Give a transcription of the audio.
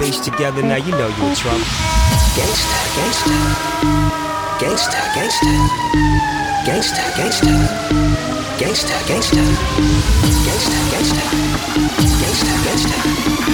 face together, now you know you in trouble. Gangsta, gangsta, gangsta, gangsta, gangsta, gangsta, gangsta, gangsta, gangsta, gangsta, gangsta, gangsta.